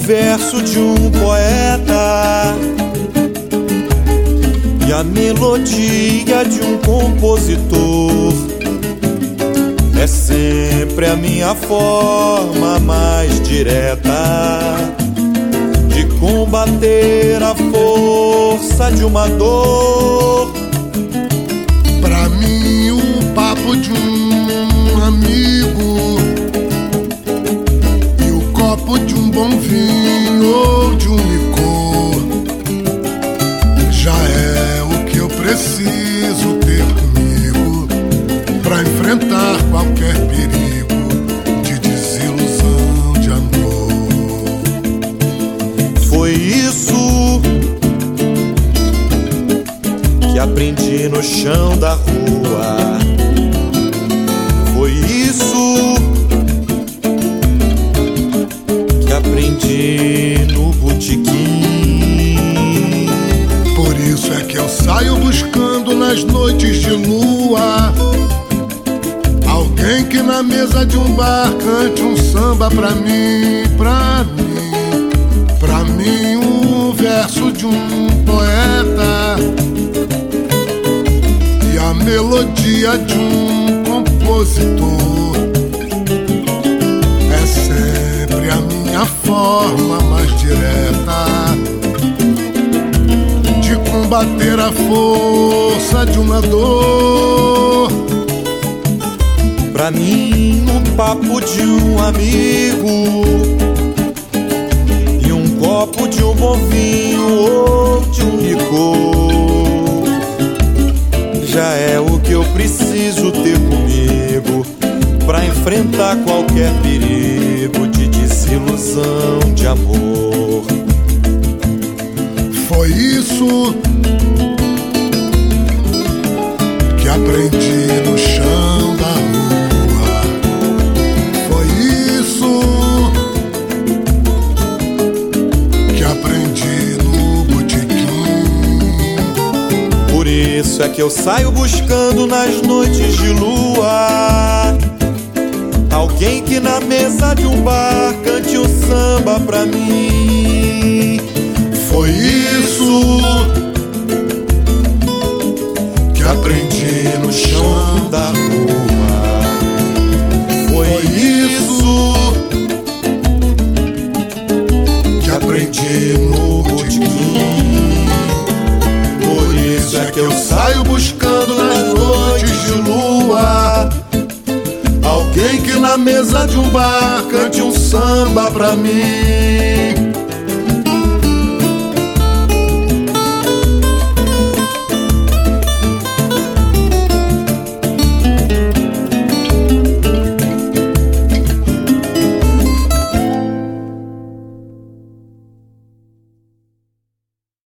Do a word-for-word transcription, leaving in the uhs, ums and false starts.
verso de um poeta e a melodia de um compositor. É sempre a minha forma mais direta de combater a força de uma dor. Pra mim o papo de um amigo e o copo de um bom vinho ou de um licor já é o que eu preciso ter comigo pra enfrentar qualquer perigo de desilusão de amor. Foi isso que aprendi no chão da rua. Foi isso que aprendi no botequim. Por isso é que eu saio buscando nas noites de lua alguém que na mesa de um bar cante um samba pra mim, pra mim, pra mim um verso de um poeta e a melodia de um compositor. É sempre a minha forma mais direta de combater a força de uma dor. Pra mim, um papo de um amigo e um copo de um bom vinho ou de um licor já é o que eu preciso ter comigo pra enfrentar qualquer perigo de desilusão de amor. Foi isso que aprendi no chão da rua. Foi isso que aprendi no botequim. Por isso é que eu saio buscando nas noites de lua alguém que na mesa de um bar cante um samba pra mim. Foi isso que aprendi no chão da rua. Foi isso que aprendi no botequim. Por isso é que eu Saio buscando nas noites de lua alguém que na mesa de um bar cante um samba pra mim.